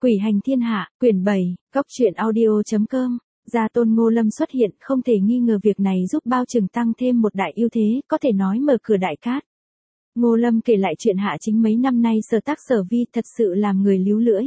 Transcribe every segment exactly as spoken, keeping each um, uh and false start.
Quỷ hành thiên hạ, quyển bảy, góc truyện audio.com. Gia tôn Ngô Lâm xuất hiện, không thể nghi ngờ việc này giúp Bao Trừng tăng thêm một đại ưu thế, có thể nói mở cửa đại cát. Ngô Lâm kể lại chuyện Hạ Chính mấy năm nay sở tác sở vi thật sự làm người líu lưỡi.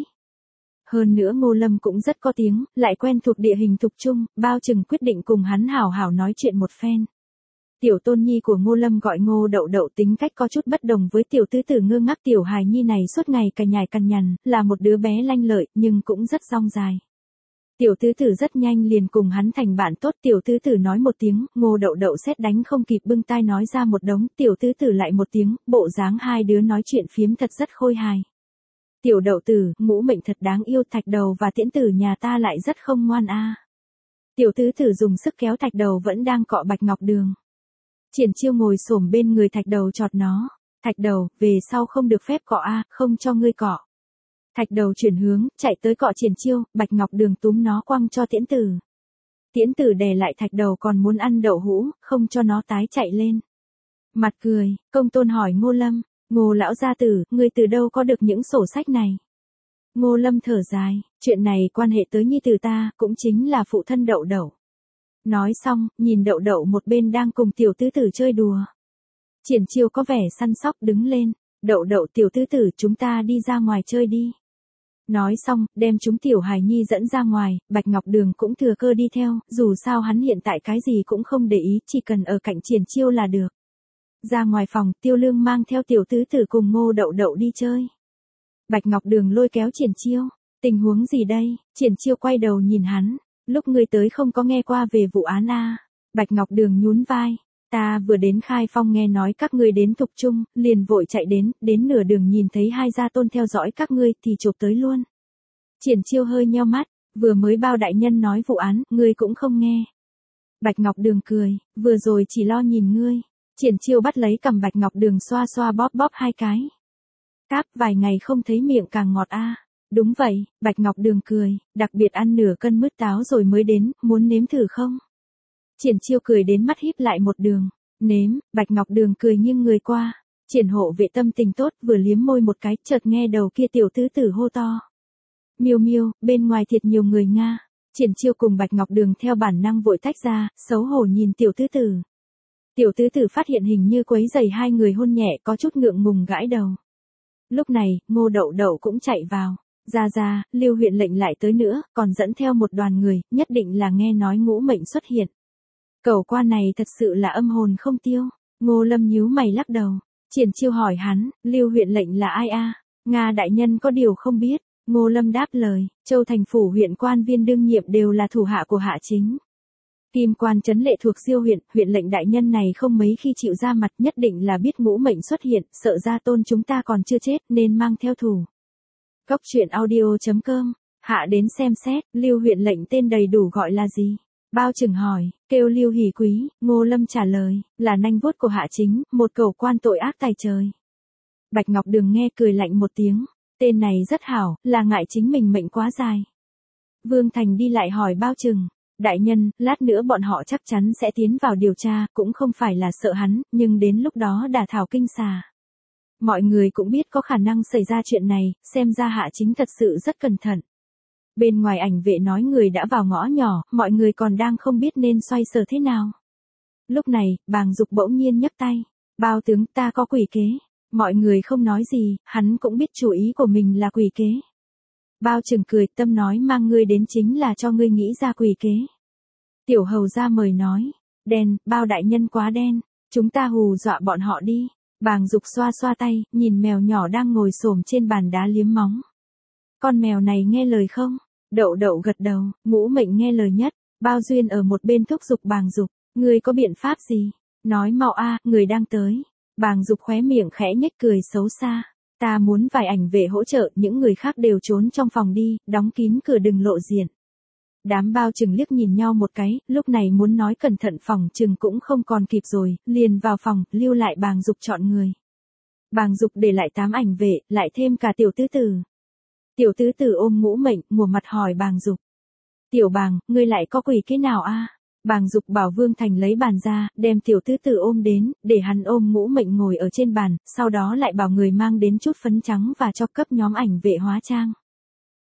Hơn nữa Ngô Lâm cũng rất có tiếng, lại quen thuộc địa hình thục trung, Bao Trừng quyết định cùng hắn hảo hảo nói chuyện một phen. Tiểu tôn nhi của Ngô Lâm gọi Ngô Đậu Đậu tính cách có chút bất đồng với tiểu tứ tử ngơ ngác tiểu hài nhi này suốt ngày cà nhài cằn nhằn, là một đứa bé lanh lợi nhưng cũng rất dong dài. Tiểu tứ tử rất nhanh liền cùng hắn thành bạn tốt, tiểu tứ tử nói một tiếng, Ngô Đậu Đậu sét đánh không kịp bưng tai nói ra một đống, tiểu tứ tử lại một tiếng, bộ dáng hai đứa nói chuyện phiếm thật rất khôi hài. Tiểu Đậu tử, ngũ mệnh thật đáng yêu, Thạch Đầu và Tiễn tử nhà ta lại rất không ngoan a. Tiểu tứ tử dùng sức kéo Thạch Đầu vẫn đang cọ Bạch Ngọc Đường. Triển Chiêu ngồi xổm bên người Thạch Đầu chọt nó, Thạch Đầu, về sau không được phép cọ a, không cho ngươi cọ. Thạch Đầu chuyển hướng, chạy tới cọ Triển Chiêu, Bạch Ngọc Đường túm nó quăng cho Tiễn tử. Tiễn tử đè lại Thạch Đầu còn muốn ăn đậu hũ, không cho nó tái chạy lên. Mặt cười, Công Tôn hỏi Ngô Lâm, Ngô lão gia tử, ngươi từ đâu có được những sổ sách này? Ngô Lâm thở dài, chuyện này quan hệ tới nhi tử ta, cũng chính là phụ thân Đậu Đậu. Nói xong, nhìn Đậu Đậu một bên đang cùng tiểu tứ tử chơi đùa. Triển Chiêu có vẻ săn sóc đứng lên, Đậu Đậu tiểu tứ tử chúng ta đi ra ngoài chơi đi. Nói xong, đem chúng tiểu hài nhi dẫn ra ngoài, Bạch Ngọc Đường cũng thừa cơ đi theo, dù sao hắn hiện tại cái gì cũng không để ý, chỉ cần ở cạnh Triển Chiêu là được. Ra ngoài phòng, Tiêu Lương mang theo tiểu tứ tử cùng Ngô Đậu Đậu đi chơi. Bạch Ngọc Đường lôi kéo Triển Chiêu, tình huống gì đây? Triển Chiêu quay đầu nhìn hắn. Lúc ngươi tới không có nghe qua về vụ án a? Bạch Ngọc Đường nhún vai, ta vừa đến Khai Phong nghe nói các ngươi đến Thục Trung, liền vội chạy đến, đến nửa đường nhìn thấy hai gia tôn theo dõi các ngươi thì chộp tới luôn. Triển Chiêu hơi nheo mắt, vừa mới Bao đại nhân nói vụ án, ngươi cũng không nghe. Bạch Ngọc Đường cười, vừa rồi chỉ lo nhìn ngươi. Triển Chiêu bắt lấy cầm Bạch Ngọc Đường xoa xoa bóp bóp hai cái. Cáp, vài ngày không thấy miệng càng ngọt a. Đúng vậy, Bạch Ngọc Đường cười, đặc biệt ăn nửa cân mứt táo rồi mới đến, muốn nếm thử không? Triển Chiêu cười đến mắt híp lại một đường, nếm, Bạch Ngọc Đường cười nghiêng người qua, Triển hộ vệ tâm tình tốt vừa liếm môi một cái, chợt nghe đầu kia tiểu tứ tử hô to. Miêu miêu, bên ngoài thiệt nhiều người Nga. Triển Chiêu cùng Bạch Ngọc Đường theo bản năng vội tách ra, xấu hổ nhìn tiểu tứ tử. Tiểu tứ tử phát hiện hình như quấy rầy hai người hôn nhẹ có chút ngượng ngùng gãi đầu. Lúc này, Ngô Đậu Đậu cũng chạy vào. Ra ra, Lưu huyện lệnh lại tới nữa, còn dẫn theo một đoàn người, nhất định là nghe nói ngũ mệnh xuất hiện. Cẩu qua này thật sự là âm hồn không tiêu. Ngô Lâm nhíu mày lắc đầu. Triển Chiêu hỏi hắn, Lưu huyện lệnh là ai a? Nga đại nhân có điều không biết. Ngô Lâm đáp lời, Châu thành phủ huyện quan viên đương nhiệm đều là thủ hạ của Hạ Chính. Kim quan trấn lệ thuộc Diêu huyện, huyện lệnh đại nhân này không mấy khi chịu ra mặt, nhất định là biết ngũ mệnh xuất hiện, sợ gia tôn chúng ta còn chưa chết nên mang theo thủ. Góc truyện audio.com, hạ đến xem xét, Lưu huyện lệnh tên đầy đủ gọi là gì? Bao Trừng hỏi, kêu Lưu Hỷ Quý. Ngô Lâm trả lời, là nanh vuốt của Hạ Chính, một cẩu quan tội ác tài trời. Bạch Ngọc Đường nghe cười lạnh một tiếng, tên này rất hảo, là ngại chính mình mệnh quá dài. Vương Thành đi lại hỏi Bao Trừng, đại nhân, lát nữa bọn họ chắc chắn sẽ tiến vào điều tra, cũng không phải là sợ hắn, nhưng đến lúc đó đả thảo kinh xà. Mọi người cũng biết có khả năng xảy ra chuyện này, xem ra Hạ Chính thật sự rất cẩn thận. Bên ngoài ảnh vệ nói người đã vào ngõ nhỏ, mọi người còn đang không biết nên xoay sở thế nào. Lúc này, Bàng Dục bỗng nhiên nhấc tay, Bao tướng ta có quỷ kế. Mọi người không nói gì, hắn cũng biết chủ ý của mình là quỷ kế. Bao Trừng cười, tâm nói mang ngươi đến chính là cho ngươi nghĩ ra quỷ kế. Tiểu hầu ra mời nói, đen, Bao đại nhân quá đen, chúng ta hù dọa bọn họ đi. Bàng Dục xoa xoa tay, nhìn mèo nhỏ đang ngồi xổm trên bàn đá liếm móng. Con mèo này nghe lời không? Đậu Đậu gật đầu, ngũ mệnh nghe lời nhất. Bao Duyên ở một bên thúc giục Bàng Dục, ngươi có biện pháp gì? Nói mau a, người đang tới. Bàng Dục khóe miệng khẽ nhếch cười xấu xa. Ta muốn vài ảnh vệ hỗ trợ, những người khác đều trốn trong phòng đi, đóng kín cửa đừng lộ diện. Đám Bao Trừng liếc nhìn nhau một cái, lúc này muốn nói cẩn thận phòng Trừng cũng không còn kịp rồi, liền vào phòng, lưu lại Bàng Dục chọn người. Bàng Dục để lại tám ảnh vệ, lại thêm cả tiểu tứ tử. Tiểu tứ tử ôm ngũ mệnh, ngửa mặt hỏi Bàng Dục. Tiểu Bàng, ngươi lại có quỷ kế nào a? Bàng Dục bảo Vương Thành lấy bàn ra, đem tiểu tứ tử ôm đến, để hắn ôm ngũ mệnh ngồi ở trên bàn, sau đó lại bảo người mang đến chút phấn trắng và cho cấp nhóm ảnh vệ hóa trang.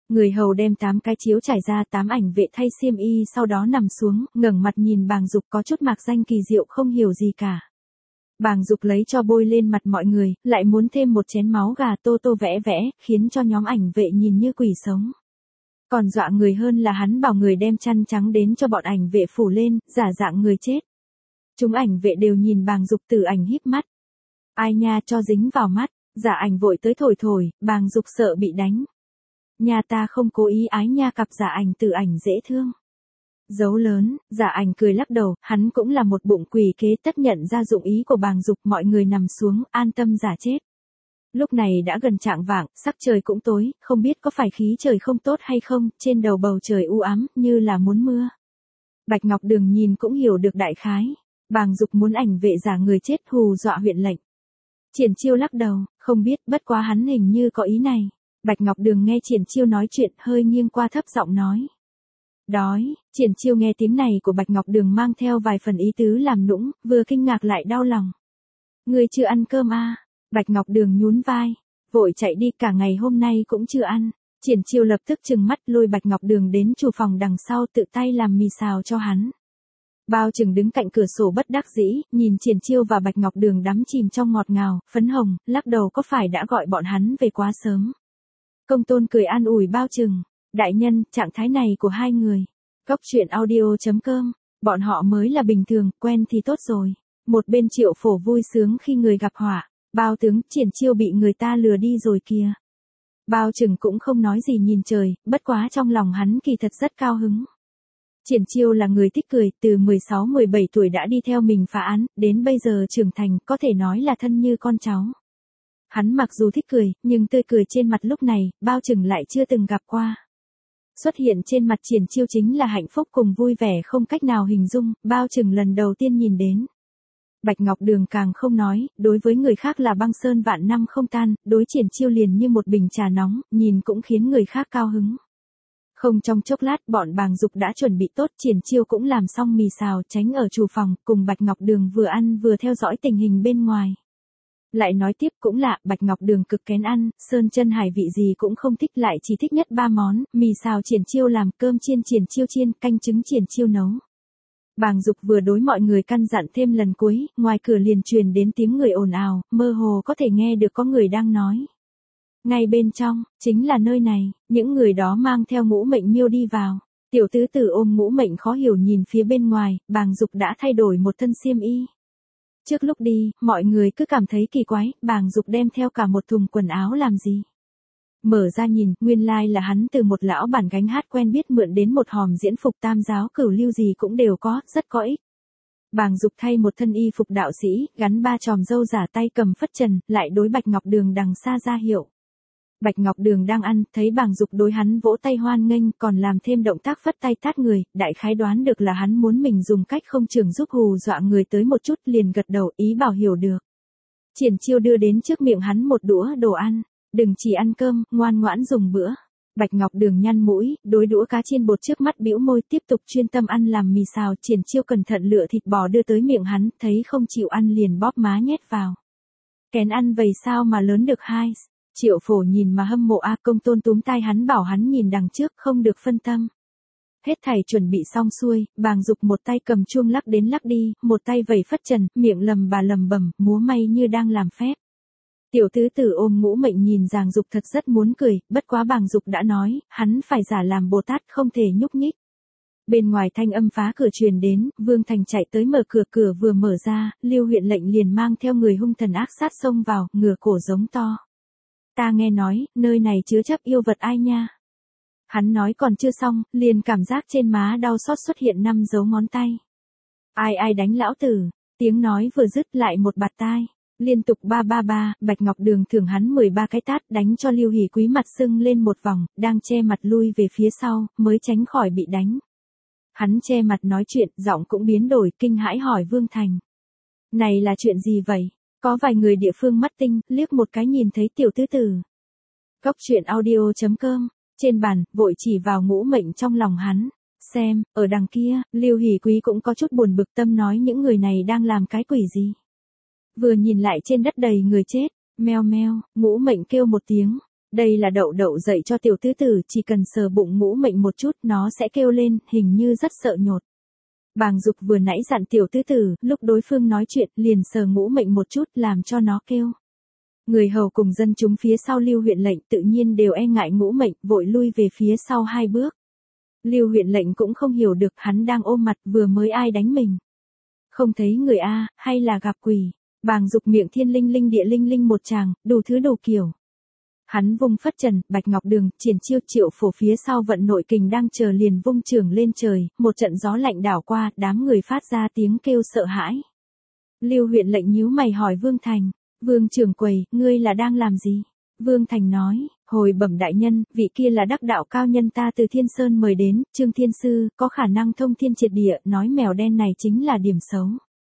Người hầu đem tám cái chiếu trải ra, tám ảnh vệ thay xiêm y sau đó nằm xuống, ngẩng mặt nhìn Bàng Dục có chút mạc danh kỳ diệu không hiểu gì cả. Bàng Dục lấy cho bôi lên mặt mọi người, lại muốn thêm một chén máu gà tô tô vẽ vẽ, khiến cho nhóm ảnh vệ nhìn như quỷ sống. Còn dọa người hơn là hắn bảo người đem chăn trắng đến cho bọn ảnh vệ phủ lên, giả dạng người chết. Chúng ảnh vệ đều nhìn Bàng Dục Tử ảnh híp mắt. Ai nha cho dính vào mắt, giả ảnh vội tới thổi thổi, Bàng Dục sợ bị đánh. Nhà ta không cố ý ái nha, cặp giả ảnh Tử ảnh dễ thương. Dấu lớn, giả ảnh cười lắc đầu, hắn cũng là một bụng quỷ kế, tất nhận ra dụng ý của Bàng Dục, mọi người nằm xuống, an tâm giả chết. Lúc này đã gần chạng vạng, sắc trời cũng tối, không biết có phải khí trời không tốt hay không, trên đầu bầu trời u ám, như là muốn mưa. Bạch Ngọc Đường nhìn cũng hiểu được đại khái. Bàng Dục muốn ảnh vệ giả người chết hù dọa huyện lệnh. Triển Chiêu lắc đầu, không biết, bất quá hắn hình như có ý này. Bạch Ngọc Đường nghe Triển Chiêu nói chuyện, hơi nghiêng qua thấp giọng nói. Đói. Triển Chiêu nghe tiếng này của Bạch Ngọc Đường mang theo vài phần ý tứ làm nũng, vừa kinh ngạc lại đau lòng. Ngươi chưa ăn cơm à? Bạch Ngọc Đường nhún vai, vội chạy đi, cả ngày hôm nay cũng chưa ăn. Triển Chiêu lập tức trừng mắt lôi Bạch Ngọc Đường đến chủ phòng đằng sau, tự tay làm mì xào cho hắn. Bao Trừng đứng cạnh cửa sổ bất đắc dĩ, nhìn Triển Chiêu và Bạch Ngọc Đường đắm chìm trong ngọt ngào, phấn hồng, lắc đầu, có phải đã gọi bọn hắn về quá sớm. Công Tôn cười an ủi Bao Trừng, đại nhân, trạng thái này của hai người. Cốc truyện audio chấm com, bọn họ mới là bình thường, quen thì tốt rồi. Một bên Triệu Phổ vui sướng khi người gặp họa, Bao tướng, Triển Chiêu bị người ta lừa đi rồi kìa. Bao Trừng cũng không nói gì nhìn trời, bất quá trong lòng hắn kỳ thật rất cao hứng. Triển Chiêu là người thích cười, từ mười sáu mười bảy tuổi đã đi theo mình phá án, đến bây giờ trưởng thành, có thể nói là thân như con cháu. Hắn mặc dù thích cười, nhưng tươi cười trên mặt lúc này, Bao Trừng lại chưa từng gặp qua. Xuất hiện trên mặt Triển Chiêu chính là hạnh phúc cùng vui vẻ không cách nào hình dung, Bao Trừng lần đầu tiên nhìn đến. Bạch Ngọc Đường càng không nói, đối với người khác là băng sơn vạn năm không tan, đối Triển Chiêu liền như một bình trà nóng, nhìn cũng khiến người khác cao hứng. Không trong chốc lát, bọn Bàng Dục đã chuẩn bị tốt, Triển Chiêu cũng làm xong mì xào, tránh ở chủ phòng, cùng Bạch Ngọc Đường vừa ăn vừa theo dõi tình hình bên ngoài. Lại nói tiếp cũng lạ, Bạch Ngọc Đường cực kén ăn, sơn chân hải vị gì cũng không thích, lại chỉ thích nhất ba món, mì xào Triển Chiêu làm, cơm chiên Triển Chiêu chiên, canh trứng Triển Chiêu nấu. Bàng Dục vừa đối mọi người căn dặn thêm lần cuối, ngoài cửa liền truyền đến tiếng người ồn ào, mơ hồ có thể nghe được có người đang nói. Ngay bên trong, chính là nơi này, những người đó mang theo Ngũ Mệnh Miêu đi vào. Tiểu tứ tử ôm Ngũ Mệnh khó hiểu nhìn phía bên ngoài, Bàng Dục đã thay đổi một thân xiêm y. Trước lúc đi, mọi người cứ cảm thấy kỳ quái, Bàng Dục đem theo cả một thùng quần áo làm gì. Mở ra nhìn, nguyên lai là hắn từ một lão bản gánh hát quen biết mượn đến một hòm diễn phục tam giáo cửu lưu gì cũng đều có, rất có ích. Bàng Dục thay một thân y phục đạo sĩ, gắn ba chòm râu giả, tay cầm phất trần, lại đối Bạch Ngọc Đường đằng xa ra hiệu. Bạch Ngọc Đường đang ăn, thấy Bàng Dục đối hắn vỗ tay hoan nghênh, còn làm thêm động tác phất tay tát người, đại khái đoán được là hắn muốn mình dùng cách không trường giúp hù dọa người tới một chút, liền gật đầu, ý bảo hiểu được. Triển Chiêu đưa đến trước miệng hắn một đũa đồ ăn, đừng chỉ ăn cơm, ngoan ngoãn dùng bữa. Bạch Ngọc Đường nhăn mũi, đối đũa cá chiên bột trước mắt bĩu môi, tiếp tục chuyên tâm ăn làm mì xào. Triển Chiêu cẩn thận lựa thịt bò đưa tới miệng hắn, thấy không chịu ăn liền bóp má nhét vào. Kén ăn vầy sao mà lớn được hai. Triệu Phổ nhìn mà hâm mộ, A Công Tôn túm tai hắn bảo hắn nhìn đằng trước, không được phân tâm. Hết thảy chuẩn bị xong xuôi, Bàng Dục một tay cầm chuông lắc đến lắc đi, một tay vẩy phất trần, miệng lầm bà lầm bẩm, múa may như đang làm phép. Tiểu tứ tử ôm Ngũ Mệnh nhìn Bàng Dục thật rất muốn cười, bất quá Bàng Dục đã nói, hắn phải giả làm Bồ Tát không thể nhúc nhích. Bên ngoài thanh âm phá cửa truyền đến, Vương Thành chạy tới mở cửa, cửa vừa mở ra, Lưu huyện lệnh liền mang theo người hung thần ác sát xông vào, ngửa cổ giống to. Ta nghe nói, nơi này chứa chấp yêu vật ai nha. Hắn nói còn chưa xong, liền cảm giác trên má đau xót xuất hiện năm dấu ngón tay. Ai ai đánh lão tử, tiếng nói vừa dứt lại một bạt tai. Liên tục ba ba ba, Bạch Ngọc Đường thưởng hắn mười ba cái tát, đánh cho Lưu Hỷ Quý mặt sưng lên một vòng, đang che mặt lui về phía sau, mới tránh khỏi bị đánh. Hắn che mặt nói chuyện, giọng cũng biến đổi, kinh hãi hỏi Vương Thành. Này là chuyện gì vậy? Có vài người địa phương mắt tinh, liếc một cái nhìn thấy tiểu tứ tử. Cốc truyện audio chấm com, trên bàn, vội chỉ vào Ngũ Mệnh trong lòng hắn. Xem, ở đằng kia, Lưu Hỷ Quý cũng có chút buồn bực, tâm nói những người này đang làm cái quỷ gì. Vừa nhìn lại trên đất đầy người chết, meo meo, Ngũ Mệnh kêu một tiếng, Đây là Đậu Đậu dạy cho tiểu tứ tử, chỉ cần sờ bụng Ngũ Mệnh một chút, nó sẽ kêu lên, hình như rất sợ nhột. Bàng Dục vừa nãy dặn tiểu tứ tử, lúc đối phương nói chuyện, liền sờ Ngũ Mệnh một chút, làm cho nó kêu. Người hầu cùng dân chúng phía sau Lưu huyện lệnh tự nhiên đều e ngại Ngũ Mệnh, vội lui về phía sau hai bước. Lưu huyện lệnh cũng không hiểu được, hắn đang ôm mặt, vừa mới ai đánh mình. Không thấy người a, hay là gặp quỷ. Bàng Dục miệng thiên linh linh địa linh linh một tràng, đủ thứ đủ kiểu. Hắn vung phất trần, Bạch Ngọc Đường, Triển Chiêu, Triệu Phổ phía sau vận nội kình đang chờ liền vung trường lên trời, một trận gió lạnh đảo qua, đám người phát ra tiếng kêu sợ hãi. Lưu huyện lệnh nhíu mày hỏi Vương Thành, Vương trưởng quầy, ngươi là đang làm gì? Vương Thành nói, hồi bẩm đại nhân, vị kia là đắc đạo cao nhân ta từ Thiên Sơn mời đến, Trương Thiên Sư, có khả năng thông thiên triệt địa, nói mèo đen này chính là điểm xấu.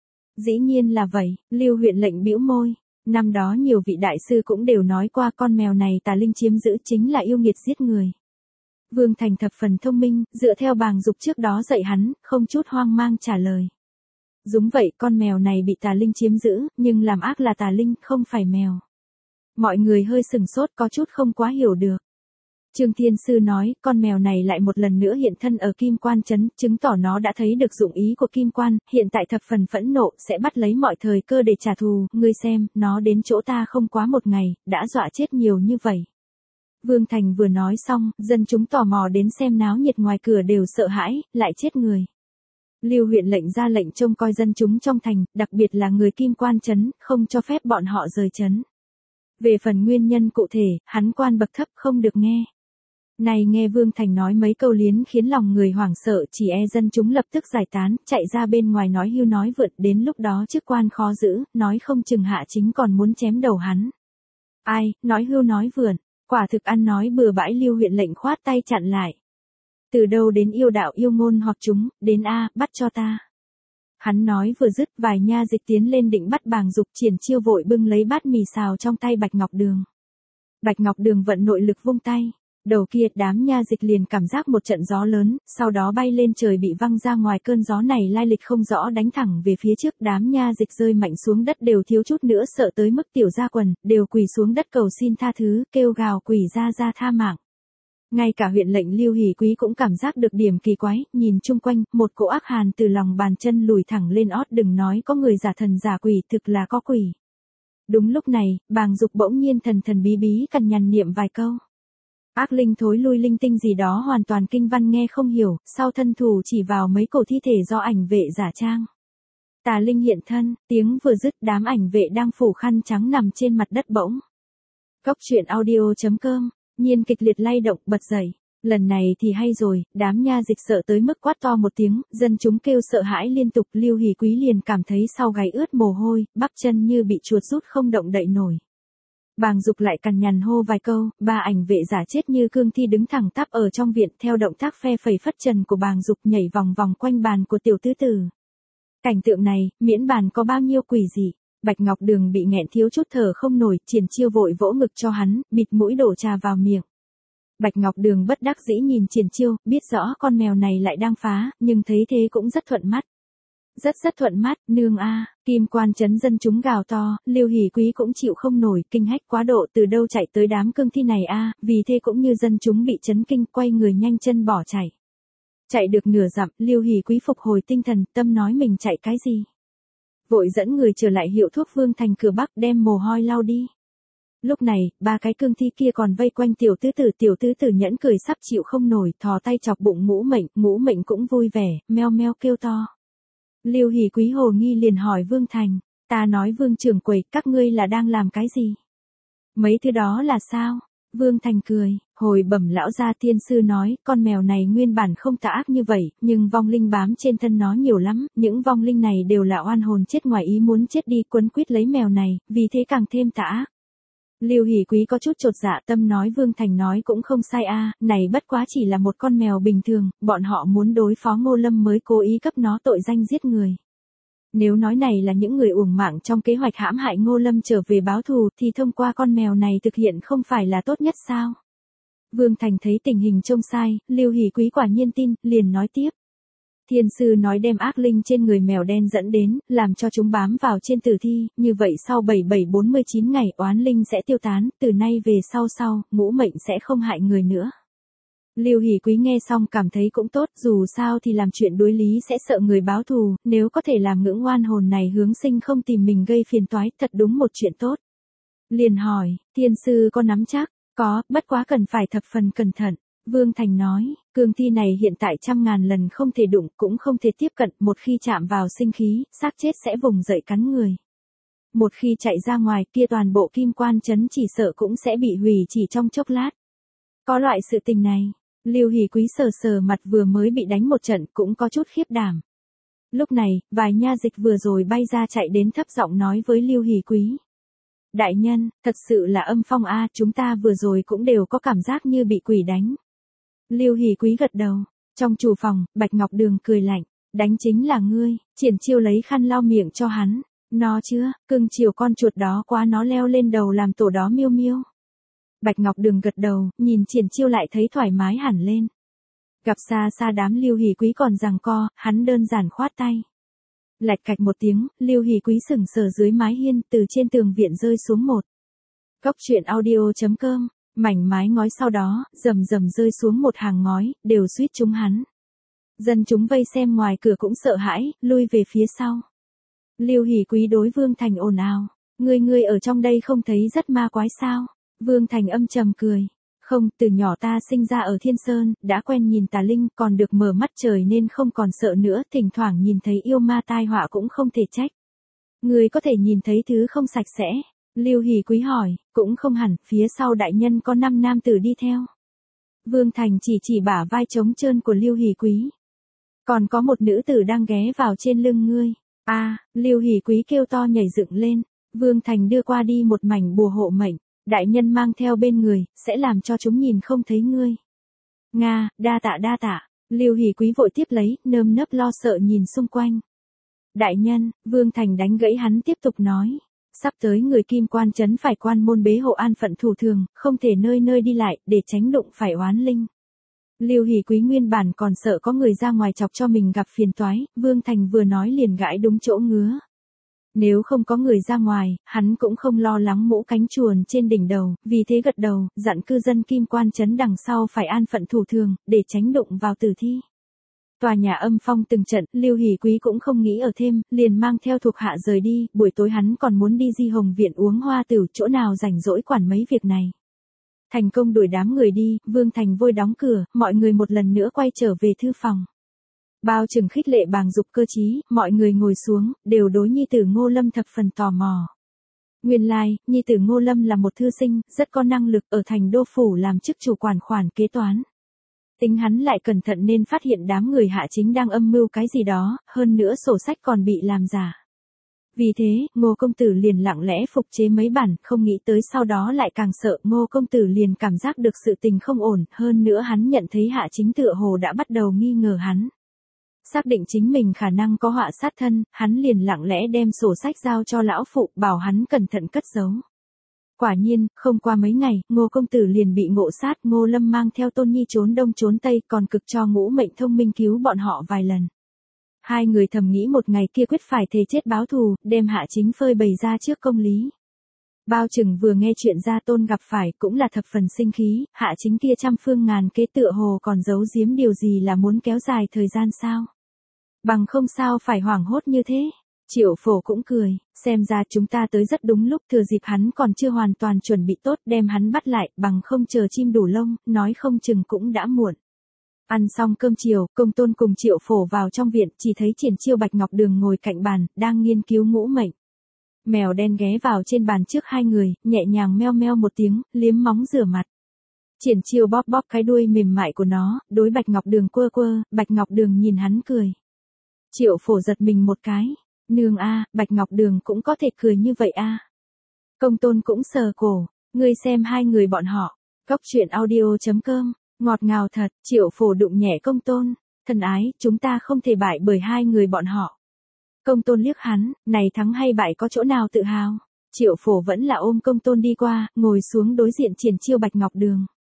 Dĩ nhiên là vậy, Lưu huyện lệnh bĩu môi. Năm đó nhiều vị đại sư cũng đều nói qua con mèo này tà linh chiếm giữ chính là yêu nghiệt giết người. Vương Thành thập phần thông minh, dựa theo Bàng Dục trước đó dạy hắn, không chút hoang mang trả lời. Đúng vậy, con mèo này bị tà linh chiếm giữ, nhưng làm ác là tà linh, không phải mèo. Mọi người hơi sừng sốt, có chút không quá hiểu được. Trương Thiên Sư nói, con mèo này lại một lần nữa hiện thân ở Kim Quan Trấn, chứng tỏ nó đã thấy được dụng ý của Kim Quan, hiện tại thập phần phẫn nộ, sẽ bắt lấy mọi thời cơ để trả thù, ngươi xem, nó đến chỗ ta không quá một ngày, đã dọa chết nhiều như vậy. Vương Thành vừa nói xong, dân chúng tò mò đến xem náo nhiệt ngoài cửa đều sợ hãi, lại chết người. Lưu huyện lệnh ra lệnh trông coi dân chúng trong thành, đặc biệt là người Kim Quan Trấn, không cho phép bọn họ rời trấn. Về phần nguyên nhân cụ thể, hắn quan bậc thấp không được nghe. Này nghe Vương Thành nói mấy câu liến khiến lòng người hoảng sợ, chỉ e dân chúng lập tức giải tán, chạy ra bên ngoài nói hưu nói vượt, đến lúc đó chức quan khó giữ, nói không chừng hạ chính còn muốn chém đầu hắn. Ai, nói hưu nói vượn, quả thực ăn nói bừa bãi. Lưu huyện lệnh khoát tay chặn lại. Từ đâu đến yêu đạo yêu ngôn hoặc chúng, đến a, bắt cho ta. Hắn nói vừa dứt, vài nha dịch tiến lên định bắt Bàng Dục, Triển Chiêu vội bưng lấy bát mì xào trong tay Bạch Ngọc Đường. Bạch Ngọc Đường vận nội lực vung tay. Đầu kia, đám nha dịch liền cảm giác một trận gió lớn, sau đó bay lên trời bị văng ra ngoài. Cơn gió này lai lịch không rõ đánh thẳng về phía trước, đám nha dịch rơi mạnh xuống đất đều thiếu chút nữa sợ tới mức tiểu ra quần, đều quỳ xuống đất cầu xin tha thứ, kêu gào quỷ ra ra tha mạng. Ngay cả huyện lệnh Lưu Hỷ Quý cũng cảm giác được điểm kỳ quái, nhìn chung quanh, một cỗ ác hàn từ lòng bàn chân lùi thẳng lên ót, đừng nói có người giả thần giả quỷ, thực là có quỷ. Đúng lúc này, Bàng Dục bỗng nhiên thần thần bí bí cằn nhằn niệm vài câu. Ác linh thối lui linh tinh gì đó hoàn toàn kinh văn nghe không hiểu, sau thân thủ chỉ vào mấy cổ thi thể do ảnh vệ giả trang. Tà linh hiện thân, tiếng vừa dứt, đám ảnh vệ đang phủ khăn trắng nằm trên mặt đất bỗng. Cốc truyện audio chấm com, nhiên kịch liệt lay động, bật dậy. Lần này thì hay rồi, đám nha dịch sợ tới mức quát to một tiếng, dân chúng kêu sợ hãi liên tục. Lưu Hỷ Quý liền cảm thấy sau gáy ướt mồ hôi, bắp chân như bị chuột rút không động đậy nổi. Bàng Dục lại cằn nhằn hô vài câu, ba ảnh vệ giả chết như cương thi đứng thẳng tắp ở trong viện, theo động tác phe phẩy phất trần của Bàng Dục nhảy vòng vòng quanh bàn của tiểu tứ tử. Cảnh tượng này, miễn bàn có bao nhiêu quỷ dị. Bạch Ngọc Đường bị nghẹn thiếu chút thở không nổi, Triển Chiêu vội vỗ ngực cho hắn, bịt mũi đổ trà vào miệng. Bạch Ngọc Đường bất đắc dĩ nhìn Triển Chiêu, biết rõ con mèo này lại đang phá, nhưng thấy thế cũng rất thuận mắt. Rất rất thuận mắt, nương a, Kim Quan Trấn dân chúng gào to, Lưu Hỷ Quý cũng chịu không nổi, kinh hách quá độ, từ đâu chạy tới đám cương thi này a, vì thế cũng như dân chúng bị chấn kinh, quay người nhanh chân bỏ chạy. Chạy được nửa dặm, Lưu Hỷ Quý phục hồi tinh thần, tâm nói mình chạy cái gì. Vội dẫn người trở lại hiệu thuốc Vương Thành cửa Bắc, đem mồ hôi lau đi. Lúc này, ba cái cương thi kia còn vây quanh tiểu tứ tử, tiểu tứ tử nhẫn cười sắp chịu không nổi, thò tay chọc bụng Ngũ Mệnh, Ngũ Mệnh cũng vui vẻ, meo meo kêu to. Lưu Hỷ Quý hồ nghi liền hỏi Vương Thành, ta nói Vương trưởng quầy, các ngươi là đang làm cái gì? Mấy thứ đó là sao? Vương Thành cười, hồi bẩm lão gia tiên sư nói, con mèo này nguyên bản không tà ác như vậy, nhưng vong linh bám trên thân nó nhiều lắm, những vong linh này đều là oan hồn chết ngoài ý muốn chết đi, quấn quýt lấy mèo này, vì thế càng thêm tà ác. Lưu Hỷ Quý có chút chột dạ, tâm nói Vương Thành nói cũng không sai a, này bất quá chỉ là một con mèo bình thường, bọn họ muốn đối phó Ngô Lâm mới cố ý cấp nó tội danh giết người. Nếu nói này là những người uổng mạng trong kế hoạch hãm hại Ngô Lâm trở về báo thù, thì thông qua con mèo này thực hiện không phải là tốt nhất sao? Vương Thành thấy tình hình trông sai, Lưu Hỷ Quý quả nhiên tin, liền nói tiếp. Thiên sư nói đem ác linh trên người mèo đen dẫn đến, làm cho chúng bám vào trên tử thi, như vậy sau bảy bảy bốn mươi chín ngày oán linh sẽ tiêu tán, từ nay về sau sau, ngũ mệnh sẽ không hại người nữa. Lưu Hỷ Quý nghe xong cảm thấy cũng tốt, dù sao thì làm chuyện đối lý sẽ sợ người báo thù, nếu có thể làm ngưỡng oan hồn này hướng sinh không tìm mình gây phiền toái, thật đúng một chuyện tốt. Liền hỏi, thiên sư có nắm chắc? Có, bất quá cần phải thập phần cẩn thận. Vương Thành nói, cương thi này hiện tại trăm ngàn lần không thể đụng, cũng không thể tiếp cận, một khi chạm vào sinh khí, xác chết sẽ vùng dậy cắn người. Một khi chạy ra ngoài kia toàn bộ kim quan trấn chỉ sợ cũng sẽ bị hủy chỉ trong chốc lát. Có loại sự tình này, Lưu Hỷ Quý sờ sờ mặt vừa mới bị đánh một trận cũng có chút khiếp đảm. Lúc này, vài nha dịch vừa rồi bay ra chạy đến thấp giọng nói với Lưu Hỷ Quý. Đại nhân, thật sự là âm phong a, chúng ta vừa rồi cũng đều có cảm giác như bị quỷ đánh. Lưu Hỷ Quý gật đầu, trong chủ phòng, Bạch Ngọc Đường cười lạnh, đánh chính là ngươi, Triển Chiêu lấy khăn lau miệng cho hắn, nó chưa, cưng chiều con chuột đó quá nó leo lên đầu làm tổ đó miêu miêu. Bạch Ngọc Đường gật đầu, nhìn Triển Chiêu lại thấy thoải mái hẳn lên. Gặp xa xa đám Lưu Hỷ Quý còn giằng co, hắn đơn giản khoát tay. Lạch cạch một tiếng, Lưu Hỷ Quý sừng sờ dưới mái hiên, từ trên tường viện rơi xuống một. Góc truyện audio chấm com, mảnh mái ngói sau đó, rầm rầm rơi xuống một hàng ngói, đều suýt trúng hắn. Dân chúng vây xem ngoài cửa cũng sợ hãi, lui về phía sau. Lưu Hỷ Quý đối Vương Thành ồn ào, ngươi ngươi ở trong đây không thấy rất ma quái sao? Vương Thành âm trầm cười. Không, từ nhỏ ta sinh ra ở Thiên Sơn, đã quen nhìn tà linh, còn được mở mắt trời nên không còn sợ nữa, thỉnh thoảng nhìn thấy yêu ma tai họa cũng không thể trách. Người có thể nhìn thấy thứ không sạch sẽ. Lưu Hỷ Quý hỏi, cũng không hẳn, phía sau đại nhân có năm nam tử đi theo. Vương Thành chỉ chỉ bả vai trống trơn của Lưu Hỷ Quý. Còn có một nữ tử đang ghé vào trên lưng ngươi. A, à, Lưu Hỷ Quý kêu to nhảy dựng lên. Vương Thành đưa qua đi một mảnh bùa hộ mệnh. Đại nhân mang theo bên người, sẽ làm cho chúng nhìn không thấy ngươi. Nga, đa tạ đa tạ, Lưu Hỷ Quý vội tiếp lấy, nơm nớp lo sợ nhìn xung quanh. Đại nhân, Vương Thành đánh gãy hắn tiếp tục nói. Sắp tới người kim quan trấn phải quan môn bế hộ an phận thủ thường, không thể nơi nơi đi lại, để tránh đụng phải oán linh. Lưu Hỷ Quý nguyên bản còn sợ có người ra ngoài chọc cho mình gặp phiền toái, Vương Thành vừa nói liền gãi đúng chỗ ngứa. Nếu không có người ra ngoài, hắn cũng không lo lắng mũ cánh chuồn trên đỉnh đầu, vì thế gật đầu, dặn cư dân kim quan trấn đằng sau phải an phận thủ thường, để tránh đụng vào tử thi. Tòa nhà âm phong từng trận, Lưu Hỷ Quý cũng không nghĩ ở thêm, liền mang theo thuộc hạ rời đi, buổi tối hắn còn muốn đi Di Hồng viện uống hoa tửu, chỗ nào rảnh rỗi quản mấy việc này. Thành công đuổi đám người đi, Vương Thành vội đóng cửa, mọi người một lần nữa quay trở về thư phòng. Bao trừng khích lệ bàng dục cơ trí, mọi người ngồi xuống, đều đối nhi tử Ngô Lâm thập phần tò mò. Nguyên lai, like, nhi tử Ngô Lâm là một thư sinh, rất có năng lực, ở thành đô phủ làm chức chủ quản khoản kế toán. Tính hắn lại cẩn thận nên phát hiện đám người hạ chính đang âm mưu cái gì đó, hơn nữa sổ sách còn bị làm giả. Vì thế, Ngô công tử liền lặng lẽ phục chế mấy bản, không nghĩ tới sau đó lại càng sợ, Ngô công tử liền cảm giác được sự tình không ổn, hơn nữa hắn nhận thấy hạ chính tựa hồ đã bắt đầu nghi ngờ hắn. Xác định chính mình khả năng có họa sát thân, hắn liền lặng lẽ đem sổ sách giao cho lão phụ, bảo hắn cẩn thận cất giấu. Quả nhiên, không qua mấy ngày, Ngô công tử liền bị ngộ sát, Ngô Lâm mang theo Tôn Nhi trốn đông trốn tây, còn cực cho ngũ mệnh thông minh cứu bọn họ vài lần. Hai người thầm nghĩ một ngày kia quyết phải thề chết báo thù, đem hạ chính phơi bày ra trước công lý. Bao Trừng vừa nghe chuyện Gia Tôn gặp phải cũng là thập phần sinh khí, hạ chính kia trăm phương ngàn kế tựa hồ còn giấu giếm điều gì là muốn kéo dài thời gian sao? Bằng không sao phải hoảng hốt như thế. Triệu Phổ cũng cười, xem ra chúng ta tới rất đúng lúc, thừa dịp hắn còn chưa hoàn toàn chuẩn bị tốt đem hắn bắt lại, bằng không chờ chim đủ lông, nói không chừng cũng đã muộn. Ăn xong cơm chiều, Công Tôn cùng Triệu Phổ vào trong viện, chỉ thấy Triển Chiêu Bạch Ngọc Đường ngồi cạnh bàn, đang nghiên cứu ngũ mệnh. Mèo đen ghé vào trên bàn trước hai người, nhẹ nhàng meo meo một tiếng, liếm móng rửa mặt. Triển Chiêu bóp bóp cái đuôi mềm mại của nó, đối Bạch Ngọc Đường quơ quơ, Bạch Ngọc Đường nhìn hắn cười. Triệu Phổ giật mình một cái. Nương a, Bạch Ngọc Đường cũng có thể cười như vậy a. Công Tôn cũng sờ cổ, ngươi xem hai người bọn họ. Góc truyện audio chấm com, ngọt ngào thật, Triệu Phổ đụng nhẹ Công Tôn, thân ái, chúng ta không thể bại bởi hai người bọn họ. Công Tôn liếc hắn, này thắng hay bại có chỗ nào tự hào. Triệu Phổ vẫn là ôm Công Tôn đi qua, ngồi xuống đối diện Triển Chiêu Bạch Ngọc Đường.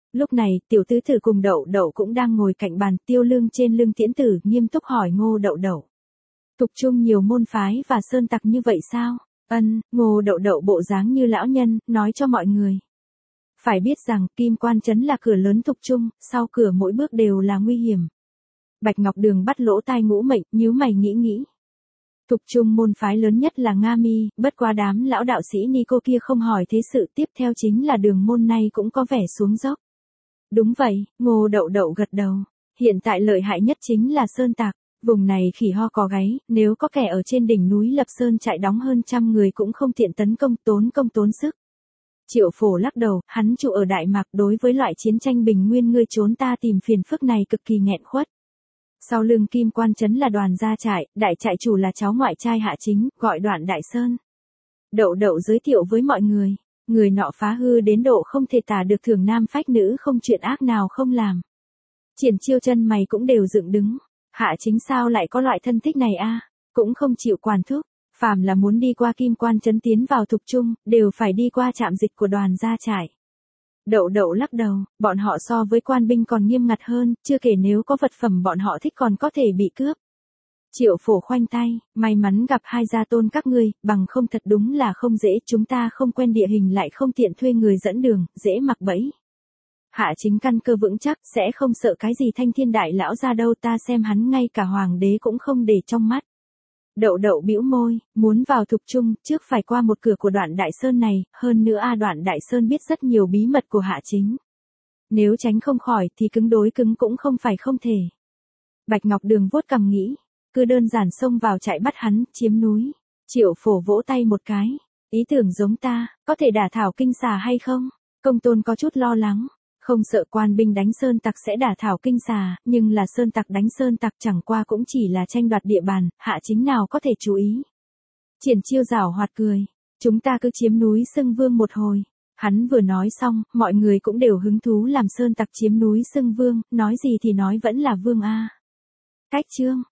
Lúc này, tiểu tứ tử cùng Đậu Đậu cũng đang ngồi cạnh bàn, Tiêu Lương trên lưng Tiễn Tử nghiêm túc hỏi Ngô Đậu Đậu. Thục Trung nhiều môn phái và sơn tặc như vậy sao? Ân, Ngô Đậu Đậu bộ dáng như lão nhân, nói cho mọi người. Phải biết rằng, Kim Quan Trấn là cửa lớn Thục Trung, sau cửa mỗi bước đều là nguy hiểm. Bạch Ngọc Đường bắt lỗ tai ngũ mệnh, nhíu mày nghĩ nghĩ. Thục Trung môn phái lớn nhất là Nga Mi, bất quá đám lão đạo sĩ ni cô kia không hỏi thế sự, tiếp theo chính là đường môn này cũng có vẻ xuống dốc. Đúng vậy, Ngô Đậu Đậu gật đầu. Hiện tại lợi hại nhất chính là sơn tặc. Vùng này khỉ ho có gáy, nếu có kẻ ở trên đỉnh núi Lập Sơn chạy đóng hơn trăm người cũng không tiện tấn công, tốn công tốn sức. Triệu Phổ lắc đầu, hắn trụ ở Đại Mạc, đối với loại chiến tranh bình nguyên ngươi trốn ta tìm phiền phức này cực kỳ nghẹn khuất. Sau lưng Kim Quan Trấn là Đoàn Gia Trại, đại trại chủ là cháu ngoại trai Hạ Chính, gọi Đoạn Đại Sơn. Đậu Đậu giới thiệu với mọi người, người nọ phá hư đến độ không thể tả được, thường nam phách nữ, không chuyện ác nào không làm. Triển Chiêu chân mày cũng đều dựng đứng. Hạ Chính sao lại có loại thân thích này a? Cũng không chịu quản thúc, phàm là muốn đi qua Kim Quan Trấn tiến vào Thục Trung, đều phải đi qua trạm dịch của Đoàn Gia Trại. Đậu Đậu lắc đầu, bọn họ so với quan binh còn nghiêm ngặt hơn, chưa kể nếu có vật phẩm bọn họ thích còn có thể bị cướp. Triệu Phổ khoanh tay, may mắn gặp hai gia tôn các ngươi, bằng không thật đúng là không dễ, chúng ta không quen địa hình lại không tiện thuê người dẫn đường, dễ mặc bẫy. Hạ Chính căn cơ vững chắc, sẽ không sợ cái gì Thanh Thiên đại lão ra đâu, ta xem hắn ngay cả hoàng đế cũng không để trong mắt. Đậu Đậu bĩu môi, muốn vào Thục Trung, trước phải qua một cửa của Đoạn Đại Sơn này, hơn nữa a Đoạn Đại Sơn biết rất nhiều bí mật của Hạ Chính. Nếu tránh không khỏi thì cứng đối cứng cũng không phải không thể. Bạch Ngọc Đường vuốt cằm nghĩ, cứ đơn giản xông vào chạy bắt hắn, chiếm núi. Triệu Phổ vỗ tay một cái, ý tưởng giống ta, có thể đả thảo kinh xà hay không? Công Tôn có chút lo lắng. Không sợ quan binh đánh sơn tặc sẽ đả thảo kinh xà, nhưng là sơn tặc đánh sơn tặc chẳng qua cũng chỉ là tranh đoạt địa bàn, Hạ Chính nào có thể chú ý. Triển Chiêu giảo hoạt cười, chúng ta cứ chiếm núi Xưng Vương một hồi. Hắn vừa nói xong, mọi người cũng đều hứng thú làm sơn tặc chiếm núi Xưng Vương, nói gì thì nói vẫn là vương a. Cách chương